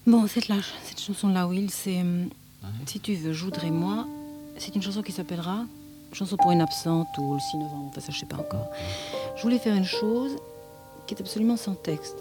Bon, cette chanson-là, Will, c'est Ouais. Si tu veux, je voudrais moi. C'est une chanson qui s'appellera Chanson pour une absente ou le 6 novembre, enfin ça je sais pas encore. Je voulais faire une chose qui est absolument sans texte.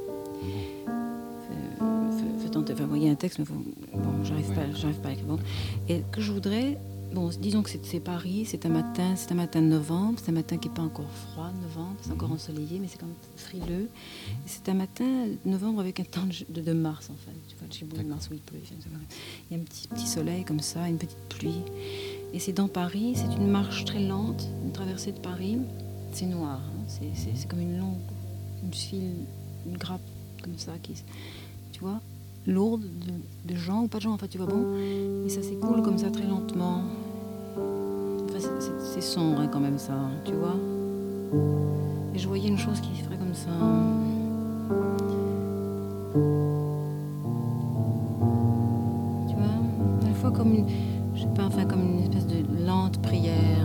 Faut tenter, enfin, il y a un texte, mais bon, j'arrive pas à l'écrire. Bon. Et que je voudrais, bon, disons que c'est Paris, c'est un matin de novembre, c'est un matin qui n'est pas encore froid, novembre, c'est encore ensoleillé, mais c'est quand même frileux. Et c'est un matin de novembre avec un temps de mars, en fait. Tu vois, le chibou de mars où il pleut. Il y a un petit soleil comme ça, une petite pluie. Et c'est dans Paris, c'est une marche très lente, une traversée de Paris. C'est noir, hein, c'est comme une file, une grappe comme ça, tu vois, lourde de gens ou pas de gens, en fait, tu vois, bon. Et ça s'écoule comme ça très lentement. Enfin, c'est sombre hein, quand même ça, hein, tu vois. Et je voyais une chose qui se ferait comme ça. Tu vois, à la fois comme une, je sais pas, enfin comme une espèce de lente prière